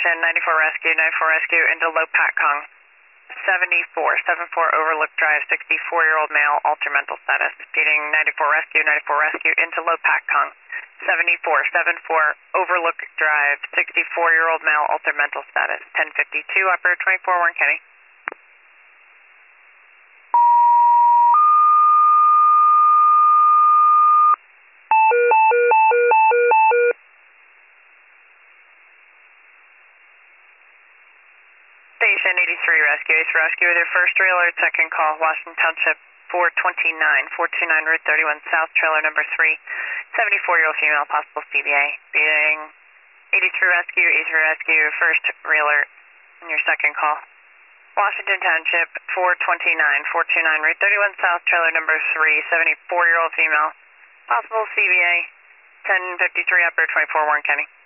Station, 94 Rescue into Low Patcong. 74 Overlook Drive, 64-year-old male, altered mental status. Repeating, 94 Rescue into Low Patcong. 74 Overlook Drive, 64-year-old male, altered mental status. 1052, operator 24, Warren County. Station 83 Rescue, Ace Rescue with your first alert, second call, Washington Township 429 Route 31 South, trailer number 3, 74-year-old female, possible CBA. Being 83 Rescue, Ace Rescue, first alert, and your second call. Washington Township 429 Route 31 South, trailer number 3, 74-year-old female, possible CBA. 1053, operator 24, Warren County.